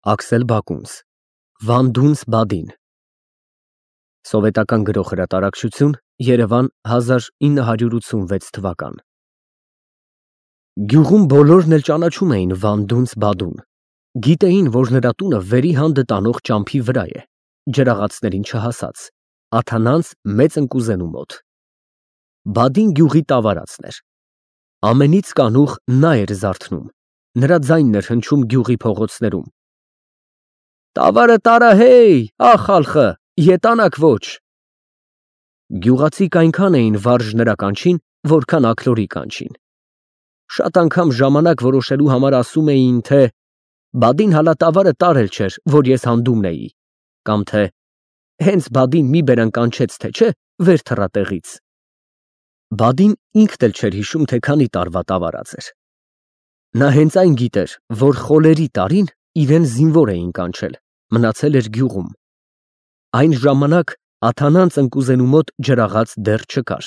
Աքսել Բակունց, Վանդունց Բադին։ Սովետական գրող հրատարակչություն, Երևան 1986 թվական։ Գյուղում բոլորն էլ ճանաչում էին Վանդունց Բադուն, գիտեին, որ նրա տունը վերի հանդը տանող ճամփի վրա է, ջրաղացներին չհասած, աթանանց մեծ ընկուզենու մոտ։ Բադին գյուղի տավարածն էր։ Ամենից կանուխ նա էր զարթնում, նրա ձայնն էր հնչում գյուղի փողոցներում։ Տավարը տարա հեյ, ախ ալխը, ետանակ ոչ։ Գյուղացիք այնքան էին վարժ նրա կանչին, որքան աքլորի կանչին։ Շատ անգամ ժամանակ որոշելու համար ասում էին, թե Բադին հալա տավարը տարել չէր, որ ես հանդումն էի, կամ թե հենց Բադին մի բերան կանչեց, թե չէ, վեր թռա տեղից։ Բադին ինքն էլ չէր հիշում, թե քանի տարվա տավարած էր։ Նա հենց այն գիտեր, որ խոլերի տարին իրեն զինվոր էին կանչել, մնացել էր գյուղում։ Այն ժամանակ աթանանց ընկուզենու մոտ ջրաղաց դեռ չկար։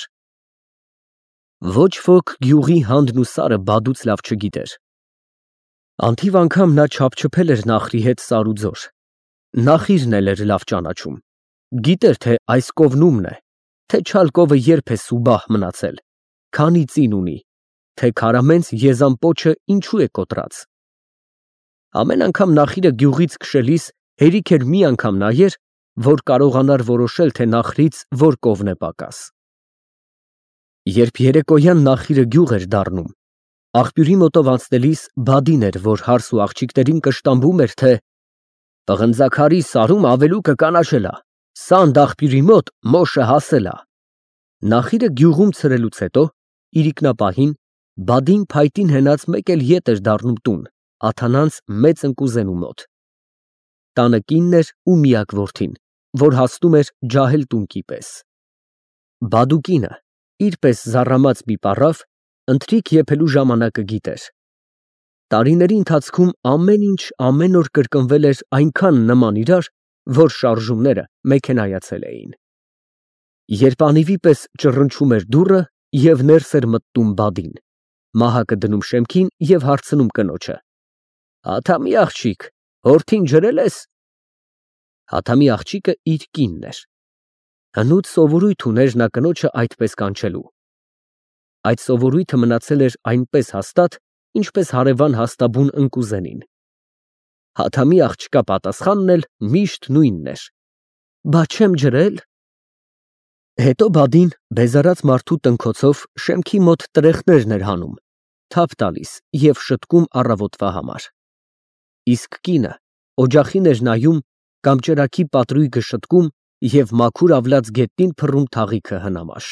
Ոչ ոք գյուղի հանդն ու սարը Բադուց լավ չգիտեր։ Անթիվ անգամ նա չափչփել էր Նախրի հետ սար ու ձոր։ Նախիրն էլ էր լավ ճանաչում։ Գիտեր, թե այս կովնումն է, թե չալկովը երբ է սուբահ մնացել, քանի ծին ունի, թե քարամենց եզան պոչը ինչու է կոտրած։ Ամեն անգամ Նախիրը գյուղից քշելիս հերիք էր մի անգամ նայեր, որ կարողանար որոշել, թե Նախրից որ կովն է պակաս։ Երբ երեկոյան Նախիրը գյուղ էր դառնում, աղբյուրի մոտով անցնելիս Բադին էր, որ հարս ու աղջիկներին կշտամբում էր, թե պղնձաքարի սարում ավելուկը կանաչելա, սանդ աղբյուրի մոտ մոշը հասելա։ Նախիրը գյուղում ցրելուց հետո, իրիկնապահին, Բադին փայտին հենած մեկ էլ ետ էր դառնում տուն, աթանանց մեծ ընկուզենու մոտ։ Տանը կինն էր ու միակ որդին, որ հասնում էր ջահել տունկի պես։ Բադու կինը, իր պես զառամած մի պառավ, ընթրիք եփելու ժամանակը գիտեր։ Տարիների ընթացքում ամեն ինչ ամեն օր կրկնվել էր այնքան նման իրար, որ շարժումները մեքենայացել էին։ Երբ անիվի պես ճռնչում էր դուռը և ներս էր մտնում Բադին, մահակը դնում շեմքին և հարցնում կնոջը. Աթամի աղջիկ, հորթին ջրել ես։ Աթամի աղջիկը իր կինն էր։ Հնուց սովորույթ ուներ նա կնոջը այդպես կանչելու։ Այդ սովորույթը մնացել էր այնպես հաստատ, ինչպես հարևան հաստաբուն ընկուզենին։ Աթամի աղջկա պատասխանն էլ միշտ նույնն էր. Բա չեմ ջրել։ Հետո Բադին բեզարած մարդու տնքոցով շեմքի մոտ տրեխներն էր հանում, թափ տալիս և շտկում առավոտվա համար։ Իսկ կինը օջախին էր նայում կամ ճրագի պատրույգը շտկում և մաքուր ավլած գետնին փռում թաղիքը հնամաշ։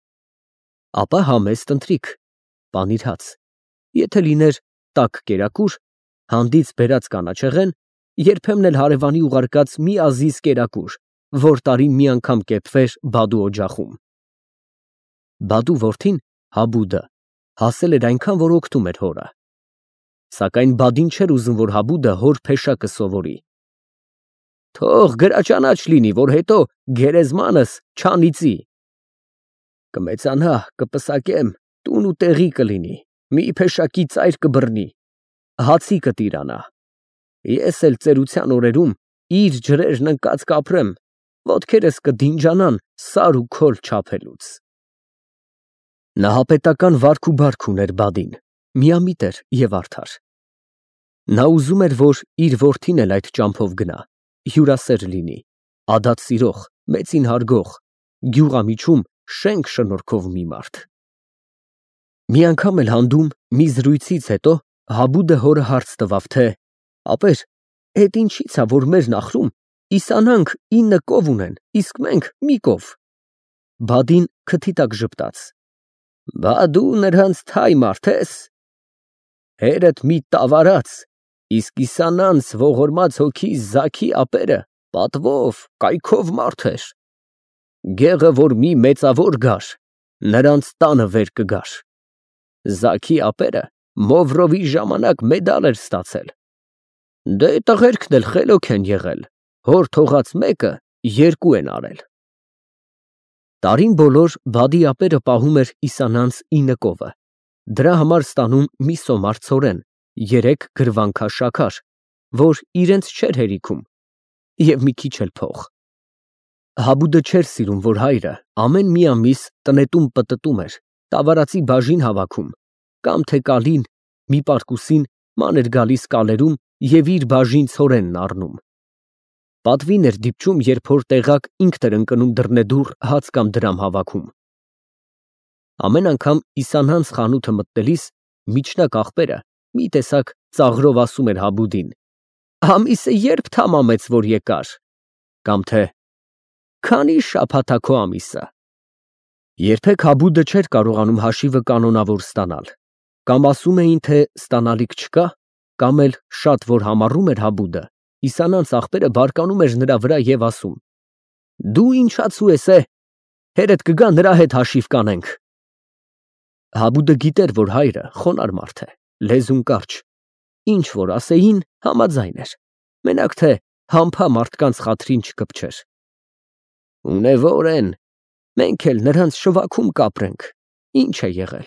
Ապա համեստ ընթրիք, պանիր հաց, եթե լիներ տաք կերակուր, հանդից բերած կանաչեղեն, երբեմն էլ հարևանի ուղարկած մի ազիզ կերակուր, որ տարին մի անգամ կեփվեր Բադու օջախում։ Բադու որդին, Հաբուդը, հասել էր այնքան, որ օգնում էր հորը։ Սակայն Բադին չէր ուզում, որ Հաբուդը հոր փեշակը սովորի։ Թող գրաճանաչ լինի, որ հետո գերեզմանս չանիծի։ Կմեծանա, կպսակեմ, տուն ու տեղի կլինի, մի փեշակի ծայր կբռնի, հացի կտիրանա։ Ես էլ ծերության օրերում իր ջրերն ընկած կապրեմ, ոտքերս կդինջանան սար ու քոլ չափելուց։ Նահապետական վարք ու բարք ուներ Բադին, միամիտ էր և արդար։ Նա ուզում էր, որ իր որդին էլ այդ ճամփով գնա, հյուրասեր լինի, ադատ սիրող, մեծին հարգող, գյուղամիջում շենք շնորհքով մի մարդ։ Մի անգամ էլ հանդում մի զրույցից հետո Հաբուդը հորը հարց տվավ, թե ապեր, էդ ինչից ա, որ մեր Նախրում իսանանք 9 կով ունեն, իսկ մենք մի կով։ Բադին քթի տակ ժպտաց. Բա դու նրանց թայ մարդ ես։ Հերդ մի տավարած, իսկ իսանանց ողորմած հոգի Զաքի ապերը պատվով, կայքով մարդ էր։ Գեղը որ մի մեծավոր գար, նրանց տանը վեր կգար։ Զաքի ապերը Մովրովի ժամանակ մեդալ էր ստացել։ Դե տղերքն էլ խելոք են եղել, հոր թողած մեկը 2 են արել։ Տարին բոլոր Բադի ապերը պահում էր իսանանց 9 կովը, դրա համար ստանում մի սոմար ցորեն, 3 գրվանքաշաքար, որ իրենց չէր հերիքում, և մի քիչ էլ փող։ Հաբուդը չէր սիրում, որ հայրը ամեն մի ամիս տնետում պտտում էր, տավարածի բաժին հավաքում, կամ թե կալին, մի պարկուսին ման էր գալիս կալերում և իր բաժին ցորենն առնում։ Պատվին էր դիպչում, երբ որ տեղակ ինքն էր ընկնում դռնեդուռ հաց կամ դրամ հավաքում։ Ամեն անգամ Իսանհանց խանութը մտնելիս միջնակ աղբերը մի տեսակ ծաղրով ասում էր Հաբուդին. «Ամիսը երբ թամամեց, որ եկար», կամ թե «Քանի շաբաթ ա քո ամիսը»։ Երբեք Հաբուդը չէր կարողանում հաշիվը կանոնավոր ստանալ, կամ ասում էին, թե ստանալիք չկա, կամ էլ շատ որ համառում էր Հաբուդը, Իսանանց աղբերը բարկանում էր նրա վրա և ասում. «Դու ինչացու ես, հերդ կգա նրա հետ հաշիվ կանենք»։ Հաբուդը գիտեր, որ հայրը խոնարհ մարդ է, լեզուն կարճ, ինչ որ ասեին, համաձայն էր, մենակ թե համբա մարդկանց խաթրին չկպչեր։ «Ունևոր են, մենք էլ նրանց շվաքում կապրենք, ինչ է եղել»։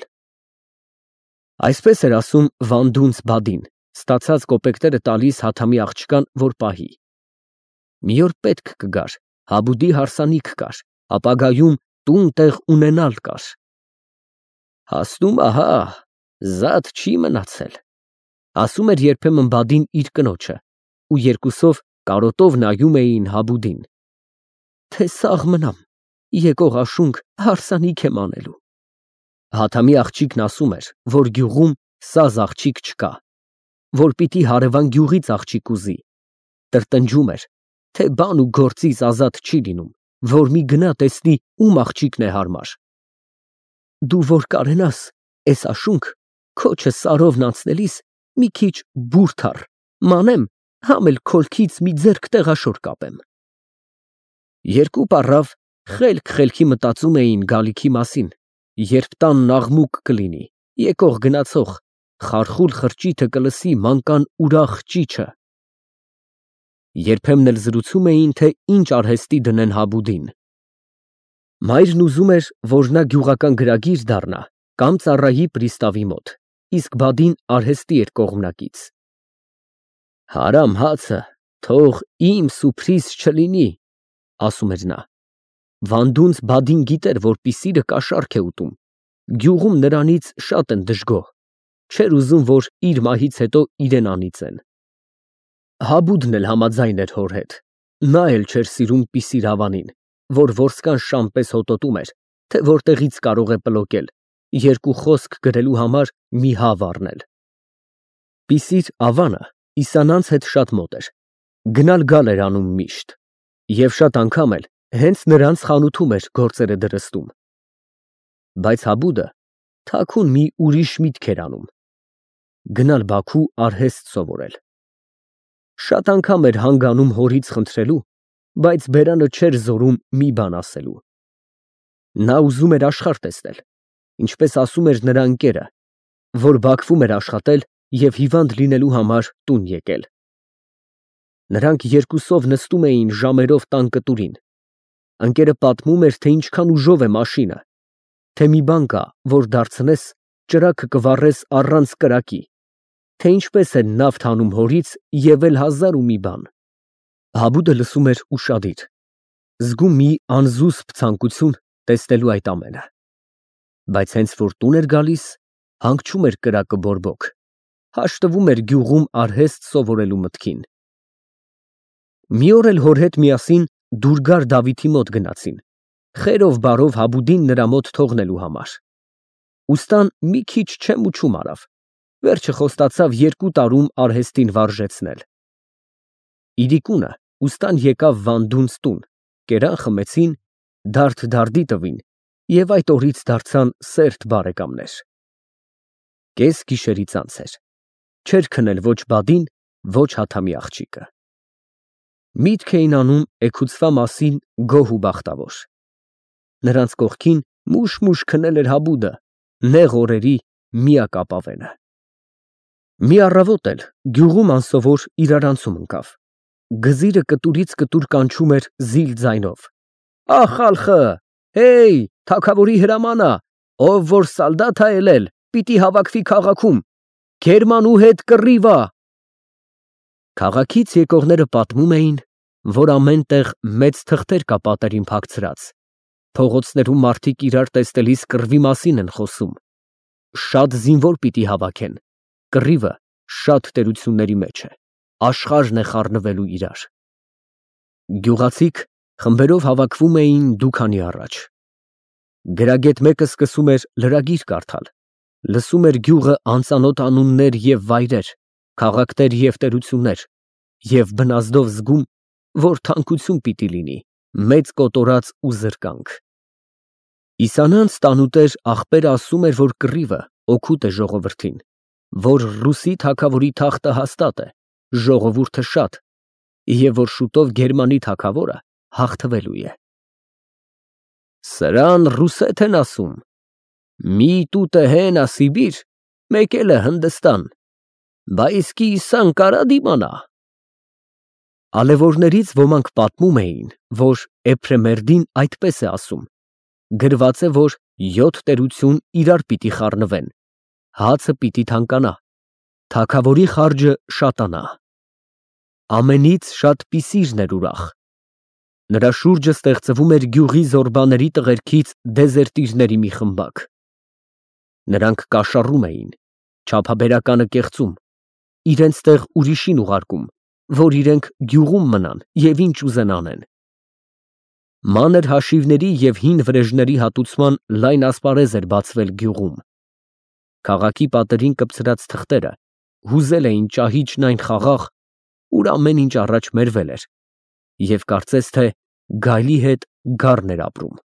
Այսպես էր ասում Վանդունց Բադին, ստացած կոպեկները տալիս Հաթամի աղջկան, որ պահի։ Մի օր պետք կգար, Հաբուդի հարսանիք կար, ապագայում տուն֊տեղ ունենալ կար։ «Հասնում ահա, զատ չի մնացել», ասում էր երբեմն Բադին իր կնոջը, ու երկուսով կարոտով նայում էին Հաբուդին։ «Թե սաղ մնամ, եկող աշունք հարսանիք եմ անելու»։ Հաթամի աղջիկն ասում էր, որ գյուղում սազ աղջիկ չկա, որ պիտի հարևան գյուղից աղջիկ ուզի, տրտնջում էր, թե բան ու գործից ազատ չի լինում, որ մի գնա տեսնի ում աղջիկն է հարմար։ «Դու որ կարենաս, էս աշունք, քոչը սարովն անցնելիս մի քիչ բուրդ առ, մանեմ, համ էլ քոլքից մի ձեռք տեղաշոր կապեմ»։ Երկու պառավ խելք-խելքի մտածում էին գալիքի մասին, երբ տանն աղմուկ կլինի, եկող գնացող, խարխուլ խրճիթը կլսի մանկան ուրախ ճիչը։ Երբեմն էլ զրուցում էին, թե ինչ արհեստի դնեն Հաբուդին։ Մայրն ուզում էր, որ նա գյուղական գրագիր դառնա կամ ծառայի պրիստավի մոտ, իսկ Բադին արհեստի էր կողմնակից։ «Հարամ հացը թող իմ սուփրիս չլինի», ասում էր նա։ Վանդունց Բադին գիտեր, որ պիսիրը կաշառք է ուտում, գյուղում նրանից շատ են դժգոհ, չէր ուզում, որ իր մահից հետո իրեն անիծեն։ Հաբուդն էլ համաձայն էր հոր հետ, նա էլ չէր սիրում պիսիր հավանին, որ որսկան շան պես հոտոտում էր, թե որտեղից կարող է պլոկել, երկու խոսք գրելու համար մի հավ առնել։ Պիսիր ավանը Իսանանց հետ շատ մոտ էր, գնալ գալ էր անում միշտ, և շատ անգամ էլ հենց նրանց խանութում էր գործերը դրստում։ Բայց Հաբուդը թաքուն մի ուրիշ միտք էր անում. գնալ Բաքու արհեստ սովորել։ Շատ անգամ էր հանգանում հորից խնդրելու, բայց բերանը չէր զորում մի բան ասելու։ Նա ուզում էր աշխարհ տեսնել, ինչպես ասում էր նրա ընկերը, որ Բաքվում էր աշխատել և հիվանդ լինելու համար տուն եկել։ Նրանք երկուսով նստում էին ժամերով տան կտուրին։ Ընկերը պատմում էր, թե ինչքան ուժով է մաշինը, թե մի բան կա, որ դարձնես, ճրագը կվառես առանց կրակի, թե ինչպես են նավթ հանում հորից և էլ հազար ու մի բան։ Հաբուդը լսում էր ուշադիր, զգում մի անզուսպ ցանկություն տեսնելու այդ ամենը, բայց հենց որ տուն էր գալիս, հանգչում էր կրակը բորբոք, հաշտվում էր գյուղում արհեստ սովորելու մտքին։ Մի օր էլ հոր հետ միասին Դուրգար Դավիթի մոտ գնացին, խերով բարով Հաբուդին նրա մոտ թողնելու համար։ Ուստան մի քիչ չեմ ու չում արավ, վերջը խոստացավ 2 տարում արհեստին վարժեցնել։ Իրիկունը ուստան եկավ Վանդունց տուն, կերան խմեցին, դարդ դարդի տվին և այդ օրից դարձան սերտ բարեկամներ։ Կես գիշերից անց էր, չէր քնել ոչ Բադին, ոչ Հաթամի աղջիկը։ Միտք էին անում էգուցվա մասին գոհ ու բախտավոր։ Նրանց կողքին մուշ-մուշ քնել էր Հաբուդը, նեղ օրերի միակ ապավենը։ Մի առավոտ էլ գյուղում անսովոր իրարանցում ընկավ։ Գզիրը կտուրից կտուր կանչում էր զիլ ձայնով. «Ա խալխը, հեյ, թագավորի հրամանա, ով որ սալդաթ ա ելել, պիտի հավաքվի քաղաքում, Գերմանու հետ կռիվ ա»։ Քաղաքից եկողները պատմում էին, որ ամեն տեղ մեծ թղթեր կա պատերին փակցրած, փողոցներում մարդիկ իրար տեսնելիս կռվի մասին են խոսում, շատ զինվոր պիտի հավաքեն, կռիվը շատ տերությունների մեջ է, աշխարհն է խառնվելու իրար։ Գյուղացիք խմբերով հավաքվում էին դուքանի առաջ։ Գրագետ մեկը սկսում էր լրագիր կարդալ, լսում էր գյուղը անծանոթ անուններ և վայրեր, քաղաքներ և տերություններ, և բնազդով զգում, որ թանկություն պիտի լինի, մեծ կոտորած ու զրկանք։ Իսանանց տանուտեր աղբերը ասում էր, որ կռիվը օգուտ է ժողովրդին, որ Ռուսի թագավորի թախտը հաստատ է, ժողովուրդը շատ, և որ շուտով Գերմանի թագավորը հաղթվելու է։ Սրան ռուսեթ են ասում, մի տուտը հեն ա Սիբիր, մեկ էլ է Հնդստան, բայց կիսան կարա դիմանա։ Ալևորներից ոմանք պատմում էին, որ Էփրեմերդին այդպես է ասում, գրված է, որ 7 տերություն իրար պիտի խառնվեն, հացը պիտի թանկանա, թագավորի խարջը շատանա։ Ամենից շատ Պիսիրն էր ուրախ։ Նրա շուրջը ստեղծվում էր գյուղի զորբաների տղերքից դեզերտիրների մի խմբակ։ Նրանք կաշառում էին, չափաբերականը կեղծում, իրենց տեղ ուրիշին ուղարկում, որ իրենք գյուղում մնան և ինչ ուզեն անեն։ Մանր հաշիվների և հին վրեժների հատուցման լայն ասպարեզ էր բացվել գյուղում։ Քաղաքի պատերին կպցրած թղթերը հուզել էին ճահիճն այն խաղաղ, ուր ամեն ինչ առաջ մերվել էր, և կարծես թե գայլի հետ գառն էր ապրում։